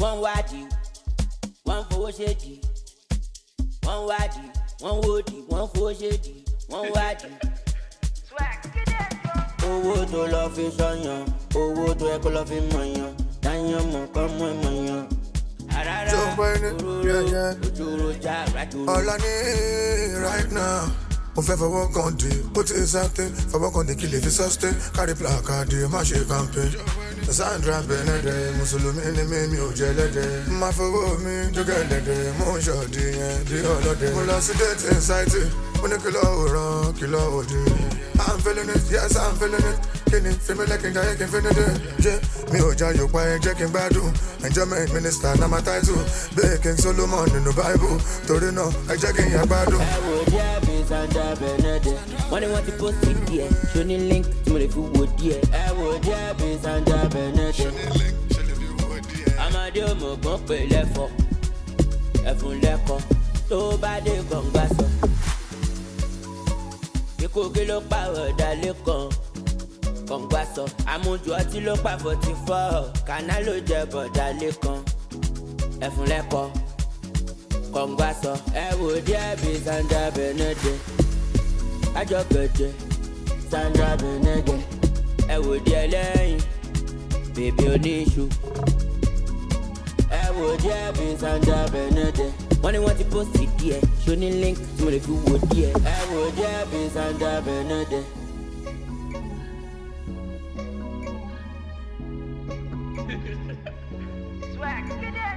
One wadi, one for shady. One wadi, one woody, one for shady. One wadi. Owó tó lọ fi sọyàn, owó tó yẹ kó lọ fi mọ̀yàn, dáyàn mọ̀ kọ́ mọ̀ mọ̀yàn. All I need right now. If ever work on the put it something, for work on the kill if it's sustain, carry placard, my shake campaign. Sandra Benede, Musulumi, me, Jelede. My for me, together, Monja, the other day. Mulacid inside it, when a kilo, I'm feeling it, yes, I'm feeling it. Can you feel me like I can feel it? Yeah, me, Oja, you quiet, checking Badu. Enjoyment minister, now my title. Baking Solomon in the Bible. Torino, I checking your Badu. Sandra Benede. When you want to post it here, show me link to me if you would here. I would be Sandra Benede. I'm a deal more company left. Everyone left. So bad they come back. You could get up power that look on. Come back. I'm on to a tilo pa 44. Canalo jebo that look on. Everyone left. Congwaso, would be Sandra Benede. I just got you, Sandra Benede. Would you baby on issue? Would be Sandra Benede. When you want to post it here, show me link to me if you would here. Would be Sandra Benede. Swag, get